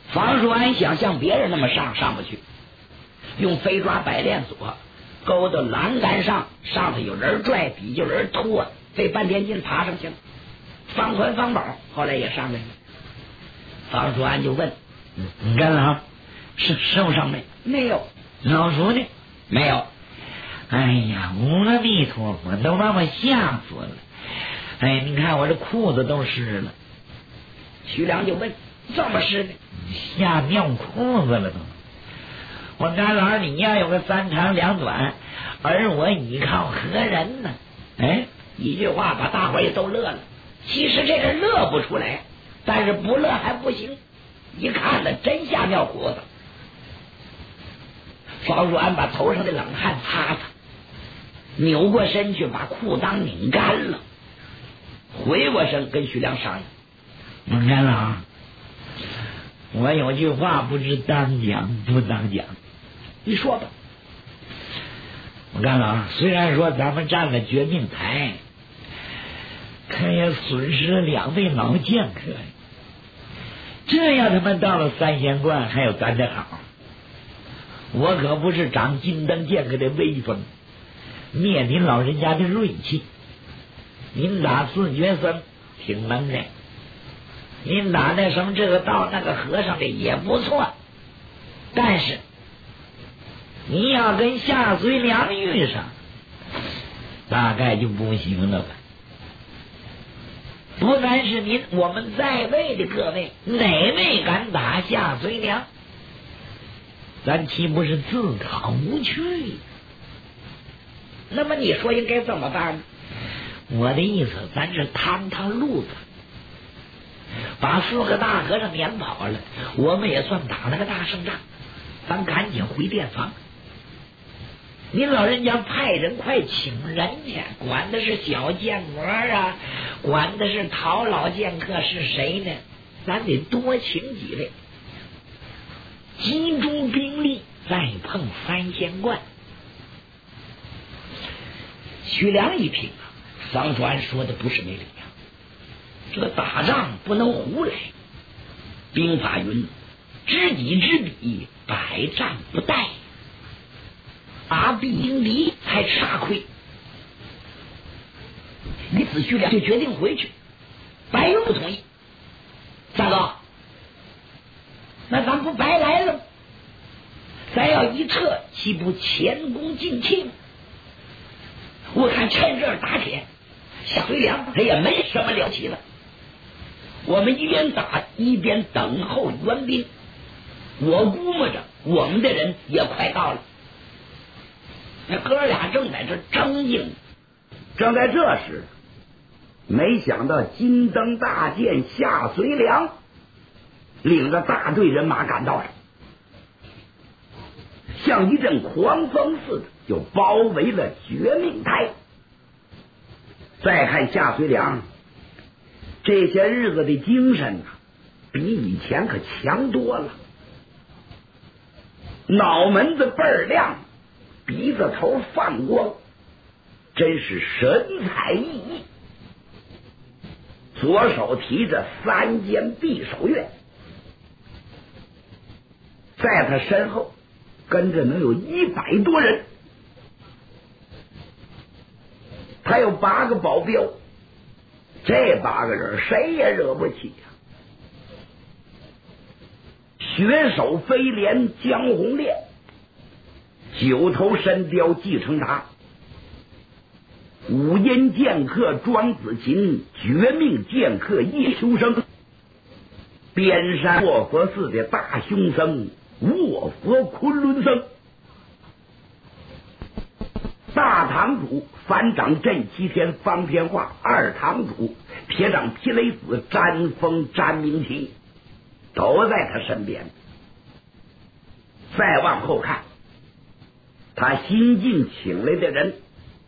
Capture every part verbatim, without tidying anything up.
房叔安想像别人那么上，上不去，用飞抓百链锁勾到栏杆上，上头有人拽，底下有人拖，费半天劲爬上去了。方宽、方宝后来也上来了。房叔安就问：“ 你干啥？是受伤没？ 没有。 老叔呢？ 没有。 哎呀，阿弥陀佛，都把我吓死了！哎，你看我这裤子都湿了。” 徐良就问：“这么湿呢？ 吓尿裤子了都！我干老你呀有个三长两短，而我倚靠何人呢？” 哎，一句话把大伙也都乐了。其实这个乐不出来，但是不乐还不行，一看了真吓尿裤子。房叔安把头上的冷汗擦擦，扭过身去把裤裆拧干了，回过身跟徐良商量：“ 孟干老，我有句话不知当讲不当讲， 你说吧。” 孟干老，虽然说咱们占了绝命台，可也损失了两位老剑客，这要他们到了三仙观还有咱的好。我可不是长金灯剑客的威风，灭您老人家的锐气。您打四绝僧挺能耐，您打那什么这个道那个和尚的也不错，但是你要跟下隋良遇上，大概就不行了吧。不单是您，我们在位的各位，哪位敢打下隋良，咱岂不是自讨无趣？ 那么你说应该怎么办呢？ 我的意思，咱是趟趟路子，把四个大和尚撵跑了，我们也算打了个大胜仗。咱赶紧回店房，您老人家派人快请人去，管的是小剑魔啊，管的是陶老剑客是谁呢？咱得多请几位，集中兵力再碰三仙观。 徐良一听啊，房叔安说的不是没理啊，这个打仗不能胡来，兵法云：知己知彼，百战不殆。阿必迎敌才吃大亏。李子徐良就决定回去，白云不同意。大哥，那咱不白来了吗？咱要一撤，岂不前功尽弃吗？我看趁热打铁，下回良他也没什么了不起了。我们一边打一边等候援兵，我估摸着我们的人也快到了。那哥俩正在这争硬， 正在这时，没想到金灯大剑夏随良领着大队人马赶到了，像一阵狂风似的就包围了绝命台。再看夏随良这些日子的精神啊，比以前可强多了，脑门子倍儿亮，鼻子头放光，真是神采奕奕。左手提着三尖匕首钺，在他身后跟着能有一百多人，他有八个保镖，这八个人谁也惹不起呀、啊！血手飞廉江红烈，九头神雕纪承达，五阴剑客庄子琴，绝命剑客叶修生，边山卧佛寺的大凶僧卧佛昆仑僧，大堂主反掌镇七天方天画，二堂主铁掌霹雷子詹峰詹明奇，都在他身边。再往后看，他新晋请来的人，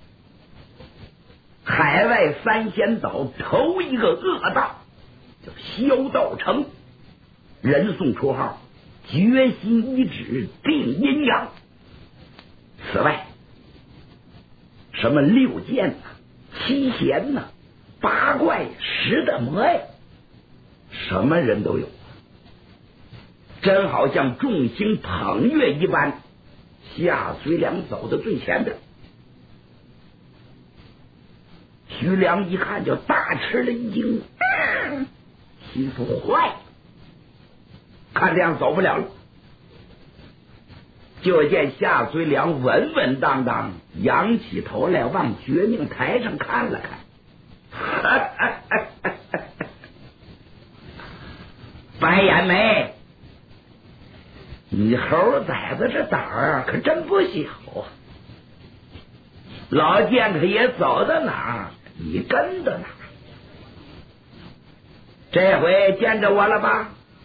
海外三仙岛头一个恶道叫萧道成，人送绰号决心一指定阴阳。此外，什么六剑呐、七贤呐、八怪、十的魔呀，什么人都有。 真好像众星捧月一般。夏随良走到最前边，徐良一看就大吃了一惊，嗯、心说坏了，看这样走不了了。就见夏随良稳稳当当仰起头来往绝命台上看了看，白眼眉，你猴崽子这胆儿可真不小啊！老剑客也走到哪儿，你跟到哪儿。这回见着我了吧？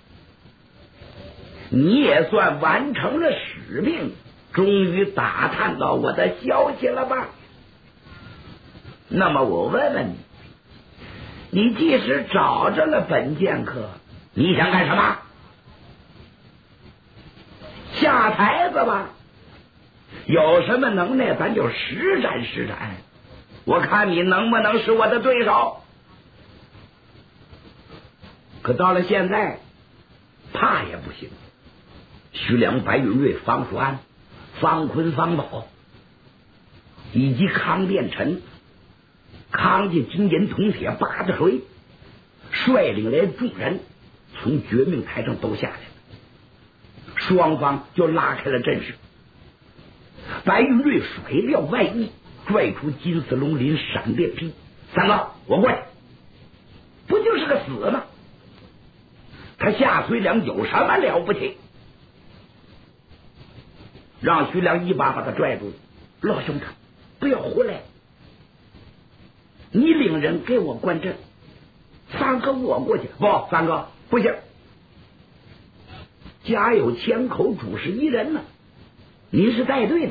你也算完成了使命，终于打探到我的消息了吧？那么我问问你，你即使找着了本剑客，你想干什么？下台子吧，有什么能耐咱就施展施展，我看你能不能是我的对手。可到了现在，怕也不行。徐良、白云瑞、方叔安、方坤、方宝以及康殿臣、康家金银铜铁八大锤率领来众人从绝命台上都下来了，双方就拉开了阵势。白云瑞甩掉外衣，拽出金丝龙鳞闪电劈，三哥我过去，不就是个死吗？他夏随良有什么了不起？让徐良一把把他拽住，老兄长不要胡来，你领人给我观阵，三哥我过去。不，三哥不行，家有千口，主事一人呢，您是带队的，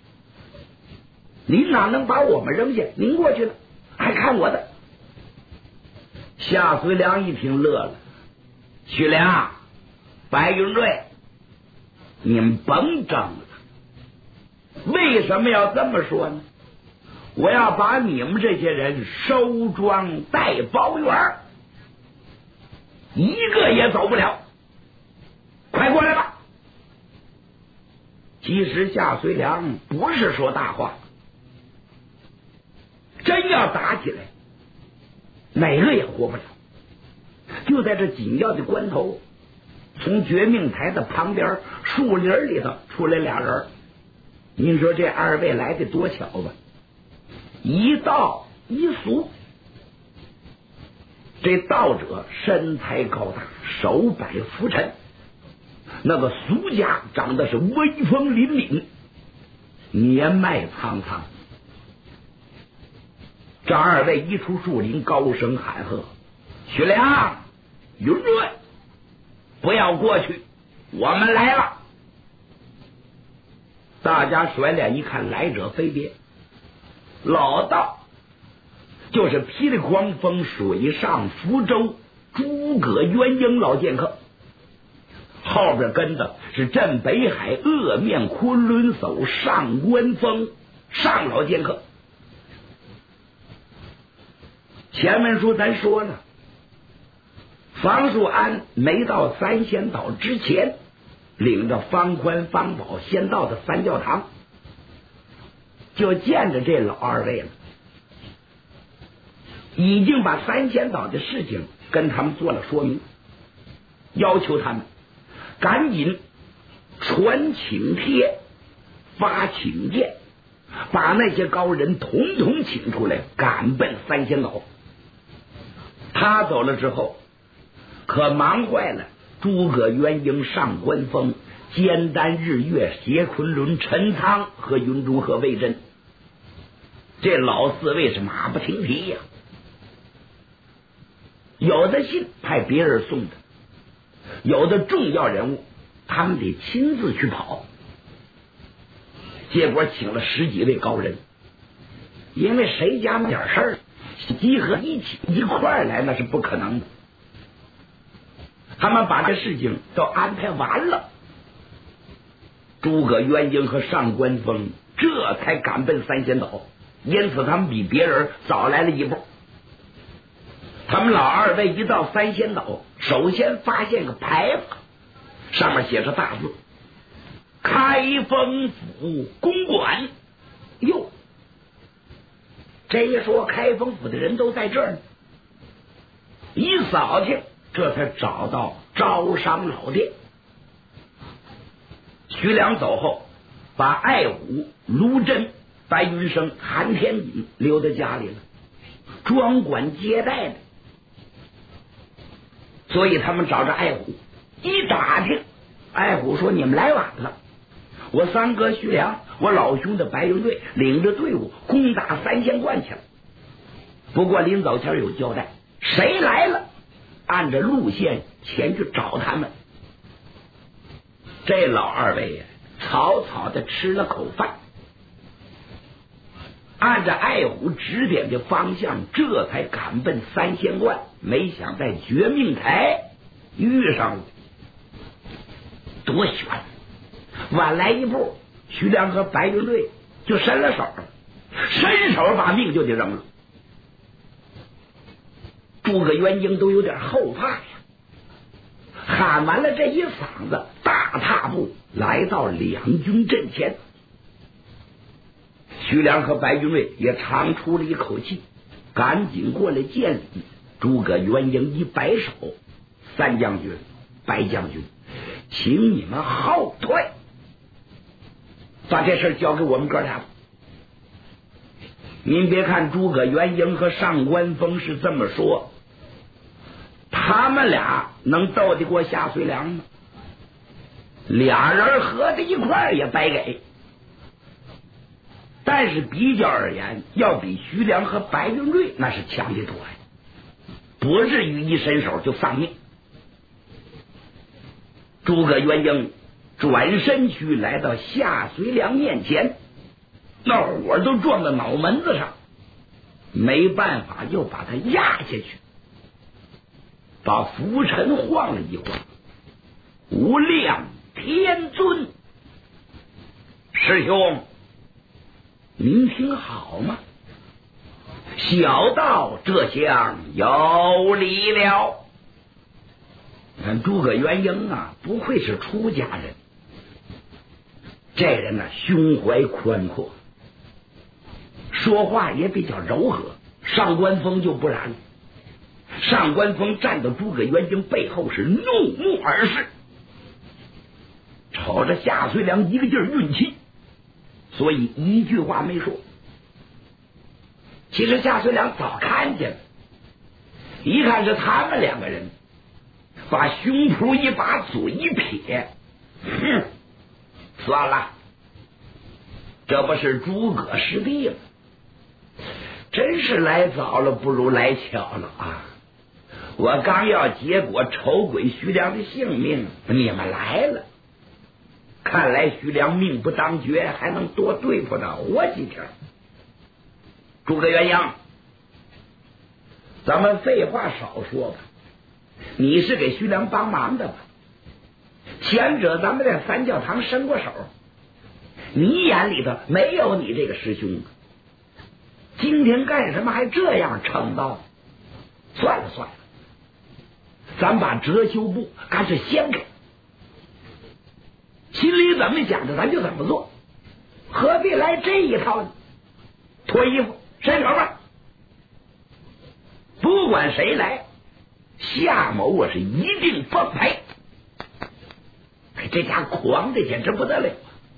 您哪能把我们扔下？您过去了还看我的？夏随良一听乐了，徐良、白云瑞，你们甭争了。为什么要这么说呢？我要把你们这些人收庄带包圆，一个也走不了。快过来吧！其实夏随良不是说大话，真要打起来，哪个也活不了。就在这紧要的关头，从绝命台的旁边树林里头出来俩人。您说这二位来的多巧吧？一道一俗。这道者身材高大，手摆拂尘，那个俗家长得是威风凛凛，年迈苍苍。这二位一出树林，高声喊喝：徐良、云瑞，不要过去，我们来了！大家甩脸一看，来者非别，老道就是霹雳狂风水上福州诸葛元英老剑客，后边跟的是镇北海恶面昆仑叟上官峰上老剑客。前面书咱说了，方树安没到三仙岛之前，领着方宽、方宝先到的三教堂，就见着这老二位了，已经把三仙岛的事情跟他们做了说明，要求他们赶紧传请帖、发请柬，把那些高人统统请出来，赶奔三仙岛。他走了之后，可忙坏了诸葛元英、上官峰、兼丹、日月、邪昆仑、陈仓和云中和魏真，这老四位是马不停蹄呀、啊。有的信派别人送的，有的重要人物他们得亲自去跑。结果请了十几位高人，因为谁家那点事儿集合一起一块儿来，那是不可能的。他们把这事情都安排完了，诸葛元英和上官峰这才赶奔三仙岛，因此他们比别人早来了一步。他们老二位一到三仙岛，首先发现个牌坊， 上面写着大字：开封府公馆。哟，这一说开封府的人都在这儿呢，一扫听，这才找到招商老店。徐良走后，把爱虎、卢真、白云生、韩天锦留在家里了，专管接待的。所以他们找着爱虎，一打听，爱虎说：“你们来晚了，我三哥徐良，我老兄的白云队领着队伍攻打三仙观去了。不过临走前有交代，谁来了，按着路线前去找他们。”这老二位呀，草草的吃了口饭，按着爱虎指点的方向，这才赶奔三仙观。没想在绝命台遇上了，多悬！晚来一步，徐良和白云队就伸了手了，伸手把命就得扔了。诸葛元英都有点后怕呀，喊完了这一嗓子，大踏步来到两军阵前。徐良和白云瑞也长出了一口气，赶紧过来见礼。诸葛元英一摆手：“三将军、白将军，请你们后退，把这事交给我们哥俩。”您别看诸葛元英和上官峰是这么说，他们俩能斗得过夏遂良吗？俩人合在一块儿也白给。但是比较而言，要比徐良和白云瑞那是强得多呀，不至于一伸手就丧命。诸葛元英转身去，来到夏遂良面前，那火都撞到脑门子上，没办法，又把他压下去，把浮尘晃了一晃。无量天尊，师兄，您听好吗？小道这厢有礼了。你看诸葛元英啊，不愧是出家人，这人呢、啊、胸怀宽阔，说话也比较柔和。上官峰就不然，上官峰站到诸葛元英背后是怒目而视，瞅着夏遂良一个劲儿运气，所以一句话没说。其实夏遂良早看见了，一看是他们两个人，把胸脯一把，嘴一撇，哼，算了，这不是诸葛师弟吗？真是来早了不如来巧了啊！我刚要结果丑鬼徐良的性命，你们来了。看来徐良命不当绝，还能多对付到我几天。诸葛元英，咱们废话少说吧，你是给徐良帮忙的吧？前者咱们在三教堂伸过手，你眼里头没有你这个师兄，今天干什么还这样称道？算了算了，咱把遮羞布干脆掀开，心里怎么想的咱就怎么做，何必来这一套呢？脱衣服伸手吧，不管谁来，夏某我是一定奉陪。这家狂的简直不得了。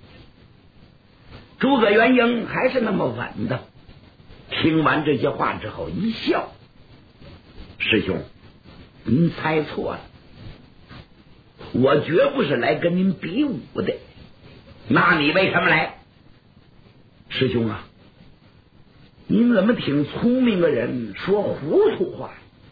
诸葛元英还是那么稳的，听完这些话之后一笑：“师兄，您猜错了，我绝不是来跟您比武的。那你为什么来？”师兄啊，您怎么挺聪明的人说糊涂话？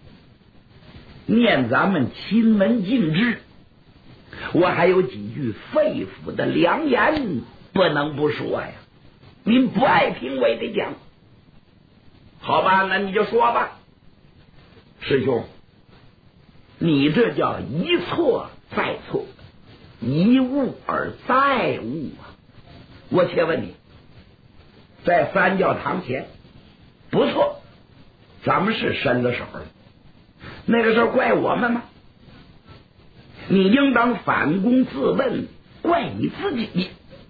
念咱们亲门禁制，我还有几句肺腑的良言不能不说呀。您不爱听我也得讲。好吧，那你就说吧。师兄，你这叫一错再错，一误而再误啊！我且问你，在三教堂前，不错，咱们是伸了手了，那个时候怪我们吗？ 你应当反躬自问，怪你自己。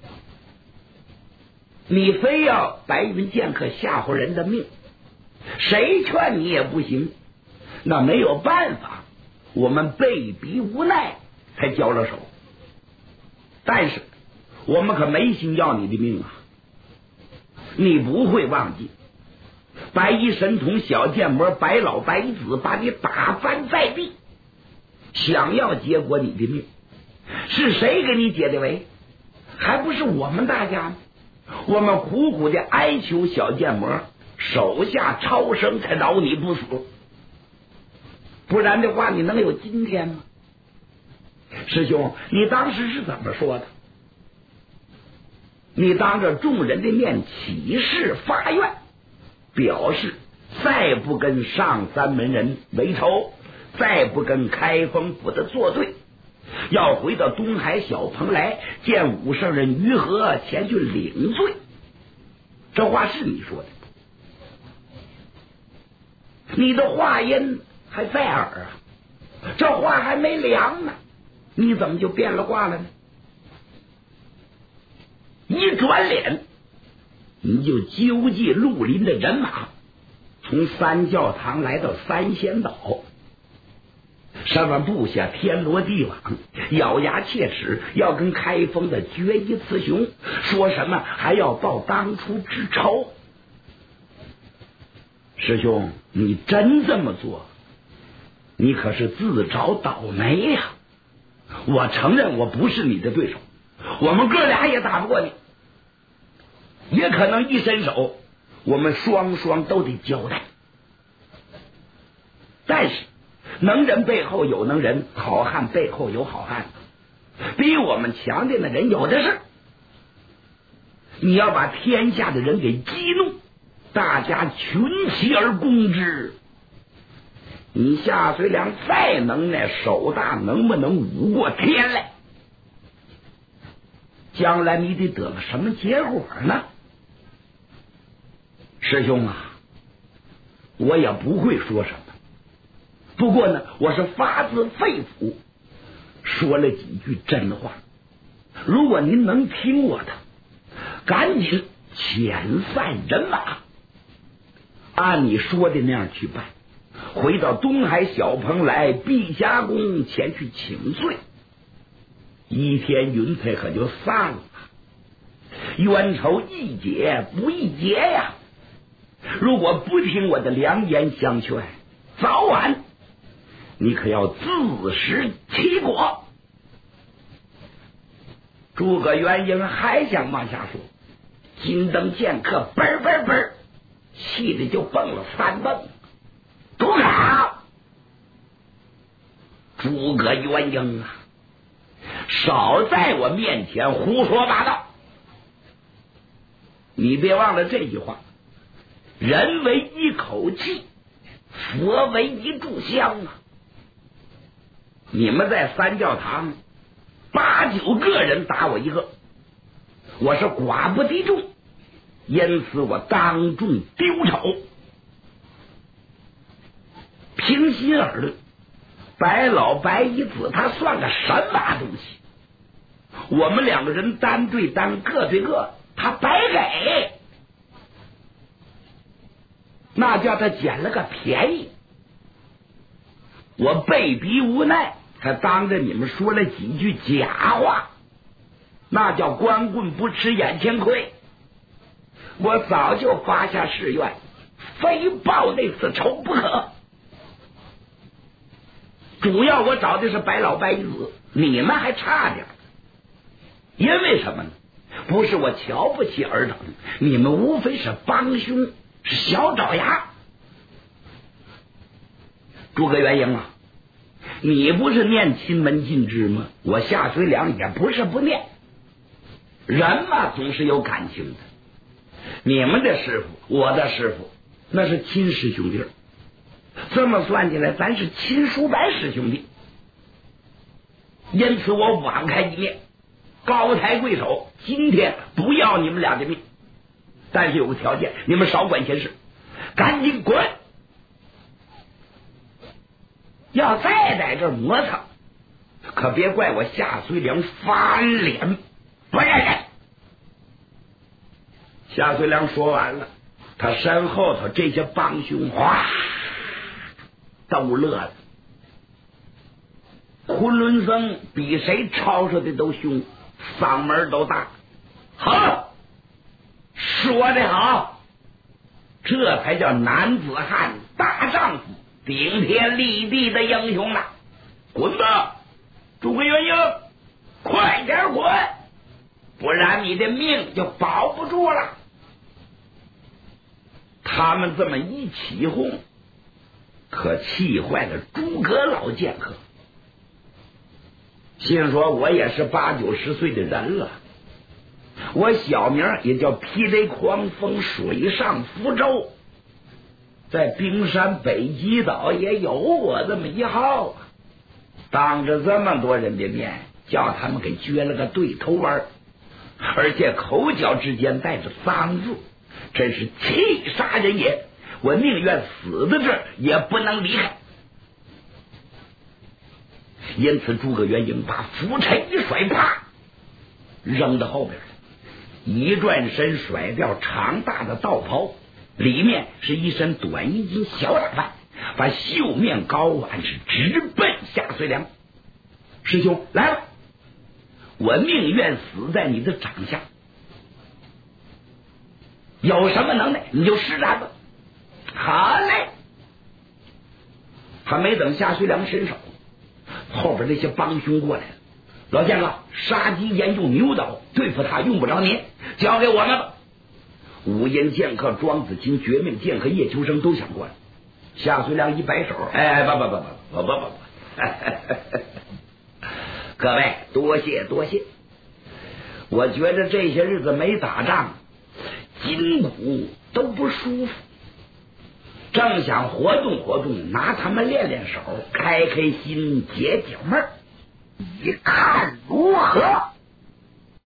你非要白云剑客吓唬人的命，谁劝你也不行。那没有办法，我们被逼无奈才交了手。但是我们可没心要你的命啊！你不会忘记，白衣神童小剑魔白老白子把你打翻在地，想要结果你的命，是谁给你解的围？还不是我们大家吗？我们苦苦的哀求小剑魔手下超生，才饶你不死。不然的话，你能有今天吗？师兄，你当时是怎么说的？你当着众人的面起誓发愿，表示再不跟上三门人为仇，再不跟开封府的作对，要回到东海小蓬来见武圣人于和前去领罪。这话是你说的，你的话音还在耳啊，这话还没凉呢，你怎么就变了卦了呢？一转脸，你就纠集绿林的人马，从三教堂来到三仙岛。什么布下天罗地网，咬牙切齿要跟开封的决一雌雄，说什么还要报当初之仇。师兄，你真这么做，你可是自找倒霉呀！我承认我不是你的对手，我们哥俩也打不过你，也可能一伸手我们双双都得交代。但是能人背后有能人，好汉背后有好汉，比我们强的那人有的是。你要把天下的人给激怒，大家群起而攻之。你夏遂良再能耐，手大能不能舞过天来？将来你得得个什么结果呢？师兄啊，我也不会说什么，不过呢，我是发自肺腑说了几句真话。如果您能听我的，赶紧遣散人马，按你说的那样去办，回到东海小蓬来碧霞宫前去请罪，一天云彩可就散了。冤仇易解不易结呀！如果不听我的良言相劝，早晚你可要自食其果。诸葛元英还想往下说，金灯剑客嘣嘣嘣，气的就蹦了三蹦。住口！诸葛元英啊，少在我面前胡说八道！你别忘了这句话，人为一口气，佛为一炷香啊！你们在三教堂八九个人打我一个，我是寡不敌众，因此我当众丢丑。平心而论，白老白一子他算个什么东西？我们两个人单对单，个对个，他白给，那叫他捡了个便宜。我被逼无奈，才当着你们说了几句假话，那叫光棍不吃眼前亏。我早就发下誓愿，非报那次仇不可。主要我找的是白老白子，你们还差点。因为什么呢？不是我瞧不起尔等，你们无非是帮凶，是小爪牙。诸葛元英啊，你不是念亲门禁制吗？我夏遂良也不是不念。人嘛，总是有感情的。你们的师傅，我的师傅，那是亲师兄弟。这么算起来，咱是亲叔伯师兄弟。因此我网开一面，高抬贵手，今天不要你们俩的命，但是有个条件，你们少管闲事，赶紧滚！要再在这磨蹭， 可别怪我夏遂良翻脸不认人。夏遂良说完了，他身后头这些帮凶哗都乐了。昆仑僧比谁吵吵的都凶，嗓门都大。好，说得好，这才叫男子汉大丈夫，顶天立地的英雄啊！滚吧，诸葛元英，快点滚，不然你的命就保不住了。他们这么一起哄，可气坏了诸葛老剑客。心说我也是八九十岁的人了，我小名也叫霹雷狂风水上福州，在冰山北极岛也有我这么一号啊！当着这么多人的面，叫他们给撅了个对头弯，而且口角之间带着脏字，真是气杀人也！我宁愿死在这儿，也不能离开。因此诸葛元英把拂尘一甩，啪扔到后边，一转身甩掉长大的道袍，里面是一身短衣襟小打扮，把绣面高挽，是直奔夏遂良。师兄来了，我宁愿死在你的掌下，有什么能耐你就施展吧。好嘞！还没等夏遂良伸手，后边那些帮凶过来了。老剑哥，杀鸡焉用牛刀，对付他用不着您，交给我们吧。五阴剑客、庄子清、绝命剑客叶秋生都想过来。夏遂良一摆手，哎，不不不不不不不不，各位多谢多谢。我觉得这些日子没打仗，筋骨都不舒服，正想活动活动，拿他们练练手，开开心，解解闷儿，你看如何？